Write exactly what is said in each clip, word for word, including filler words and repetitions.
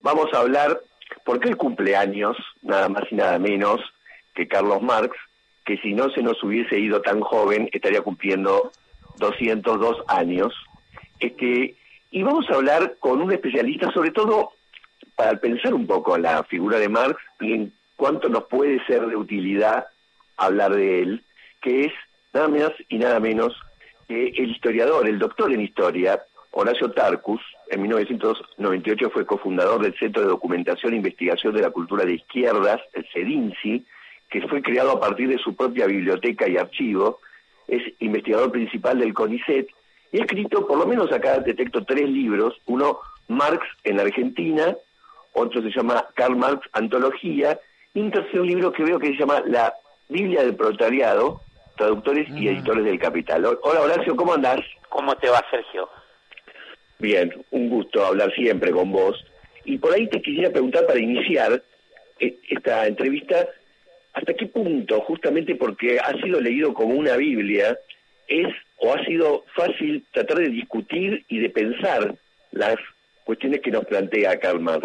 vamos a hablar, porque él cumple años, nada más y nada menos que Carlos Marx, que si no se nos hubiese ido tan joven, estaría cumpliendo doscientos dos años. Este, y vamos a hablar con un especialista, sobre todo para pensar un poco en la figura de Marx y en cuánto nos puede ser de utilidad hablar de él, que es nada más y nada menos que el historiador, el doctor en historia, Horacio Tarcus. En mil novecientos noventa y ocho fue cofundador del Centro de Documentación e Investigación de la Cultura de Izquierdas, el CEDINCI, que fue creado a partir de su propia biblioteca y archivo. Es investigador principal del CONICET y ha escrito, por lo menos acá detecto tres libros: uno, Marx en la Argentina; otro se llama Karl Marx, Antología; y un tercer libro que veo que se llama La Biblia del Proletariado, traductores y editores del Capital. Hola Horacio, ¿cómo andás? ¿Cómo te va, Sergio? Bien, un gusto hablar siempre con vos. Y por ahí te quisiera preguntar, para iniciar esta entrevista, ¿hasta qué punto, justamente porque ha sido leído como una Biblia, es o ha sido fácil tratar de discutir y de pensar las cuestiones que nos plantea Karl Marx?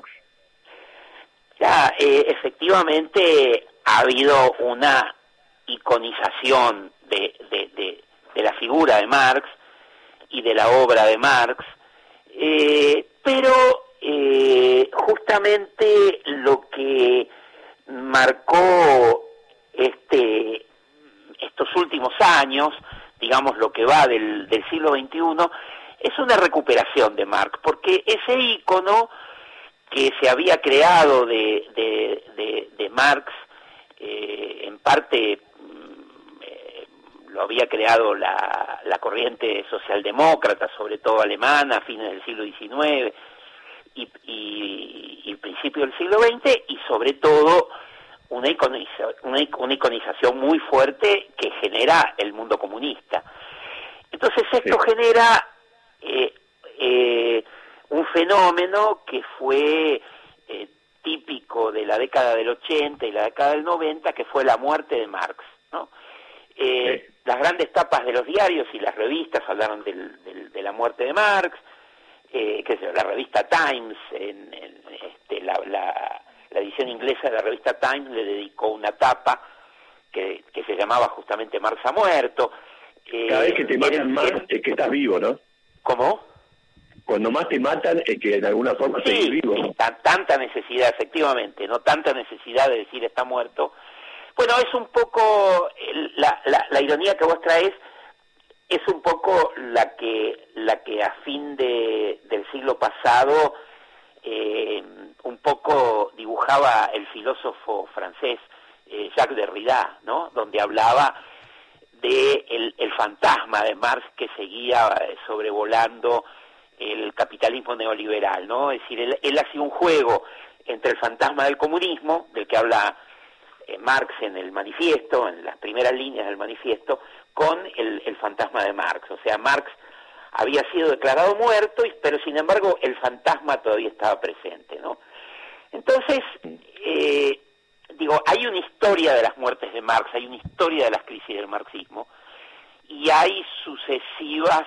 Ya, eh, efectivamente ha habido una iconización de, de, de, de la figura de Marx y de la obra de Marx, eh, pero eh, justamente lo que marcó este estos últimos años, digamos lo que va del, del siglo veintiuno, es una recuperación de Marx, porque ese ícono que se había creado de, de, de, de Marx, eh, en parte eh, lo había creado la, la corriente socialdemócrata, sobre todo alemana, a fines del siglo diecinueve y, y, y principio del siglo veinte, y sobre todo una, iconiza, una, una iconización muy fuerte que genera el mundo comunista. Entonces esto sí. genera eh, eh, un fenómeno que fue eh, típico de la década del ochenta y la década del noventa, que fue la muerte de Marx, ¿no? Eh, sí. Las grandes tapas de los diarios y las revistas hablaron del, del, de la muerte de Marx, eh, que es la revista Times, en, en este, la, la, la edición inglesa de la revista Times le dedicó una tapa que, que se llamaba justamente Marx ha muerto. Eh, Cada vez que te matan Marx es que estás vivo, ¿no? ¿Cómo? Cuando más te matan es que de alguna forma sí, seguís vivo. Sí, tanta necesidad, efectivamente, no tanta necesidad de decir está muerto. Bueno, es un poco, la, la, la ironía que vos traes es un poco la que la que a fin de, del siglo pasado eh, un poco dibujaba el filósofo francés eh, Jacques Derrida, ¿no? Donde hablaba de el, el fantasma de Marx que seguía sobrevolando el capitalismo neoliberal, ¿no? Es decir, él, él hacía un juego entre el fantasma del comunismo, del que habla eh, Marx en el manifiesto, en las primeras líneas del manifiesto, con el, el fantasma de Marx. O sea, Marx había sido declarado muerto, pero sin embargo el fantasma todavía estaba presente, ¿no? Entonces, eh, digo, hay una historia de las muertes de Marx, hay una historia de las crisis del marxismo, y hay sucesivas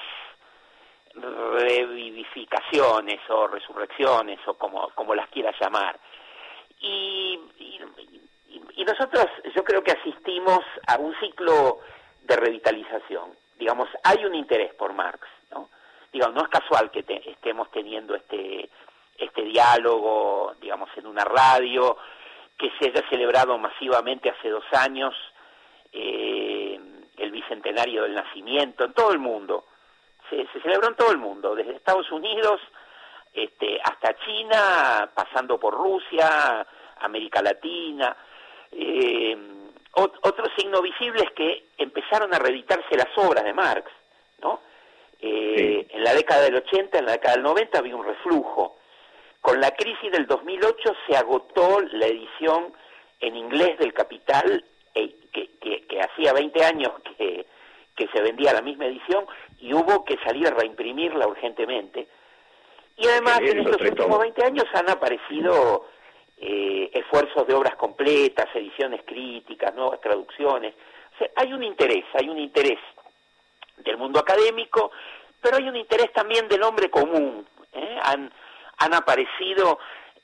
revivificaciones o resurrecciones o como, como las quieras llamar. Y, y, y nosotros, yo creo que asistimos a un ciclo de revitalización. Digamos, hay un interés por Marx, ¿no? Digamos, no es casual que te, estemos teniendo este, este diálogo, digamos, en una radio, que se haya celebrado masivamente hace dos años eh, el bicentenario del nacimiento en todo el mundo. Se, se celebró en todo el mundo, desde Estados Unidos este, hasta China, pasando por Rusia, América Latina. Eh, ot- otro signo visible es que empezaron a reeditarse las obras de Marx, ¿no? Eh, sí. En la década del ochenta, en la década del noventa había un reflujo. Con la crisis del dos mil ocho se agotó la edición en inglés del Capital, eh, que, que, que hacía veinte años que, que se vendía la misma edición, y hubo que salir a reimprimirla urgentemente. Y además en estos últimos veinte años han aparecido eh, esfuerzos de obras completas, ediciones críticas, nuevas traducciones. O sea, hay un interés, hay un interés del mundo académico, pero hay un interés también del hombre común. ¿eh? Han, han aparecido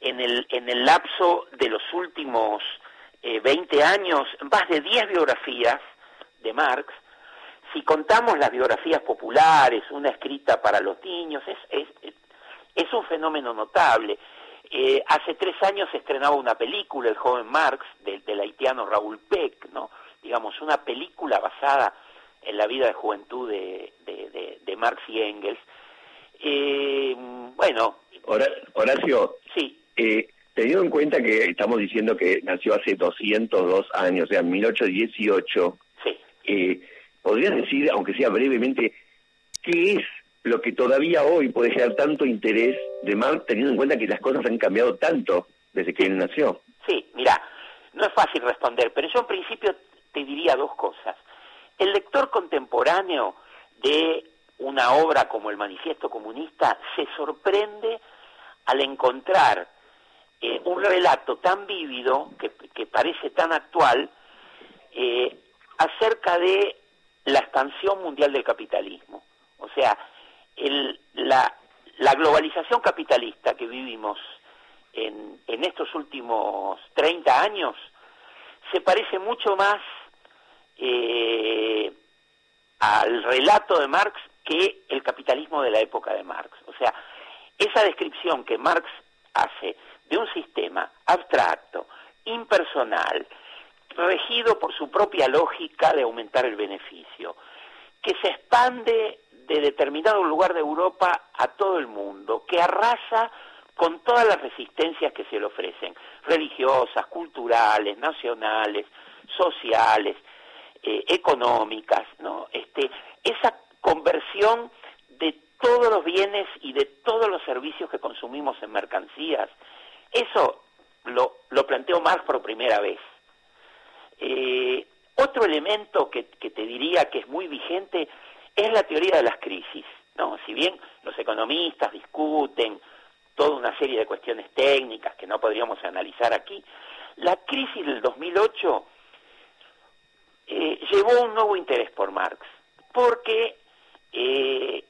en el, en el lapso de los últimos eh, veinte años, más de diez biografías de Marx. Si contamos las biografías populares, una escrita para los niños, es, es, es un fenómeno notable. Eh, hace tres años se estrenaba una película, El joven Marx, de, del haitiano Raúl Peck, ¿no? Digamos, una película basada en la vida de juventud de, de, de, de Marx y Engels. Eh, bueno... Horacio, sí. Eh, teniendo en cuenta que estamos diciendo que nació hace doscientos dos años, o sea, en mil ochocientos dieciocho, sí. eh, ¿podrías decir, aunque sea brevemente, qué es lo que todavía hoy puede generar tanto interés de Marx, teniendo en cuenta que las cosas han cambiado tanto desde que él nació? Sí, mira, no es fácil responder, pero yo en principio te diría dos cosas. El lector contemporáneo de una obra como el Manifiesto Comunista se sorprende al encontrar eh, un relato tan vívido, que, que parece tan actual, eh, acerca de la expansión mundial del capitalismo. O sea, el, la, la globalización capitalista que vivimos en, en estos últimos treinta años se parece mucho más eh, al relato de Marx que el capitalismo de la época de Marx. O sea, esa descripción que Marx hace de un sistema abstracto, impersonal, regido por su propia lógica de aumentar el beneficio, que se expande de determinado lugar de Europa a todo el mundo, que arrasa con todas las resistencias que se le ofrecen, religiosas, culturales, nacionales, sociales, eh, económicas, ¿no? Este, esa conversión de todos los bienes y de todos los servicios que consumimos en mercancías, eso lo, lo planteó Marx por primera vez. Eh, otro elemento que, que te diría que es muy vigente es la teoría de las crisis, ¿no? Si bien los economistas discuten toda una serie de cuestiones técnicas que no podríamos analizar aquí, la crisis del dos mil ocho eh, llevó un nuevo interés por Marx, porque eh,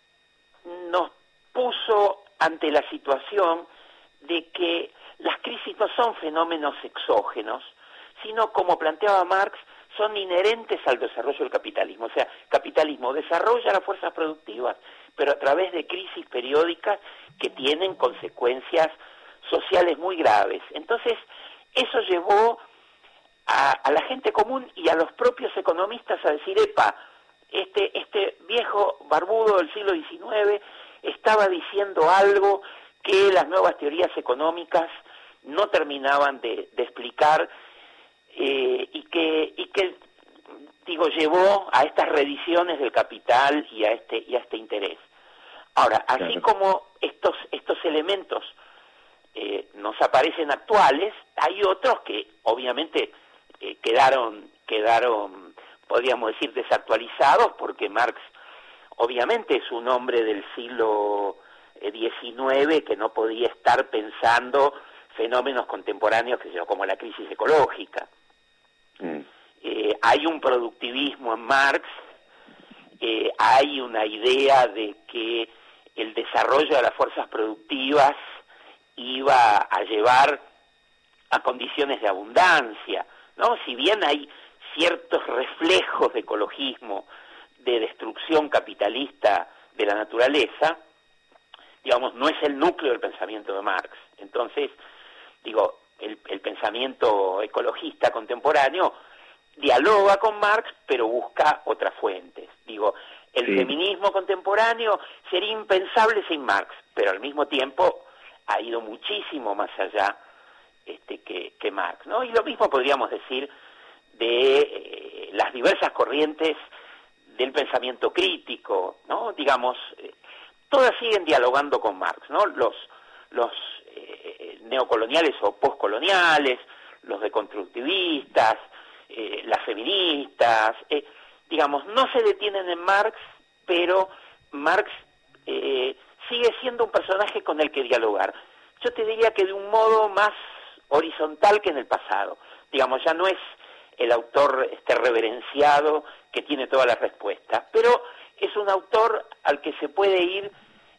nos puso ante la situación de que las crisis no son fenómenos exógenos, sino, como planteaba Marx, son inherentes al desarrollo del capitalismo. O sea, el capitalismo desarrolla las fuerzas productivas, pero a través de crisis periódicas que tienen consecuencias sociales muy graves. Entonces, eso llevó a, a la gente común y a los propios economistas a decir, epa, este, este viejo barbudo del siglo diecinueve estaba diciendo algo que las nuevas teorías económicas no terminaban de, de explicar, eh, y que y que digo llevó a estas reediciones del capital y a este y a este interés. Ahora, así claro. como estos estos elementos eh, nos aparecen actuales, hay otros que obviamente eh, quedaron quedaron podríamos decir desactualizados, porque Marx obviamente es un hombre del siglo diecinueve que no podía estar pensando fenómenos contemporáneos que como la crisis ecológica. Mm. Eh, hay un productivismo en Marx, eh, hay una idea de que el desarrollo de las fuerzas productivas iba a llevar a condiciones de abundancia, ¿no? Si bien hay ciertos reflejos de ecologismo, de destrucción capitalista de la naturaleza, digamos, no es el núcleo del pensamiento de Marx. Entonces, digo, el, el pensamiento ecologista contemporáneo dialoga con Marx, pero busca otras fuentes. Digo, el sí. feminismo contemporáneo sería impensable sin Marx, pero al mismo tiempo ha ido muchísimo más allá este, que, que Marx, ¿no? Y lo mismo podríamos decir de eh, las diversas corrientes del pensamiento crítico, ¿no? Digamos, eh, todas siguen dialogando con Marx, ¿no? Los, los eh, neocoloniales o postcoloniales, los deconstructivistas, eh, las feministas, eh, digamos, no se detienen en Marx, pero Marx eh, sigue siendo un personaje con el que dialogar. Yo te diría que de un modo más horizontal que en el pasado. Digamos, ya no es el autor este reverenciado que tiene todas las respuestas, pero es un autor al que se puede ir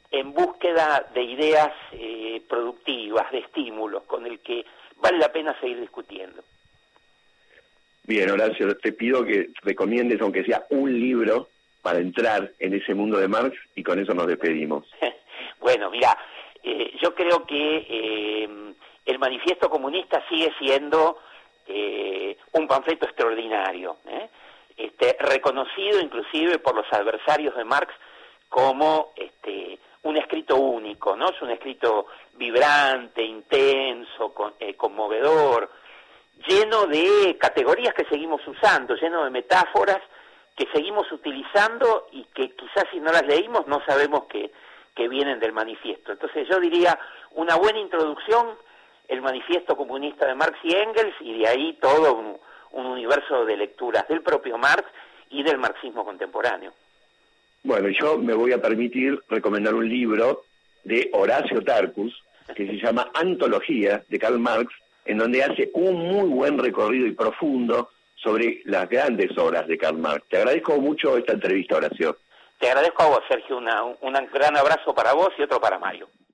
en búsqueda de ideas eh, productivas, de estímulos, con el que vale la pena seguir discutiendo. Bien, Horacio, te pido que recomiendes, aunque sea un libro, para entrar en ese mundo de Marx, y con eso nos despedimos. Bueno, mira, eh, yo creo que eh, el Manifiesto Comunista sigue siendo eh, un panfleto extraordinario, ¿eh? Este, reconocido inclusive por los adversarios de Marx como este, un escrito único, ¿no? Es un escrito vibrante, intenso, con, eh, conmovedor, lleno de categorías que seguimos usando, lleno de metáforas que seguimos utilizando y que quizás si no las leímos no sabemos que, que vienen del manifiesto. Entonces yo diría una buena introducción, el Manifiesto Comunista de Marx y Engels, y de ahí todo un, un universo de lecturas del propio Marx y del marxismo contemporáneo. Bueno, yo me voy a permitir recomendar un libro de Horacio Tarcus, que se llama Antología, de Karl Marx, en donde hace un muy buen recorrido y profundo sobre las grandes obras de Karl Marx. Te agradezco mucho esta entrevista, Horacio. Te agradezco a vos, Sergio, una, un gran abrazo para vos y otro para Mario.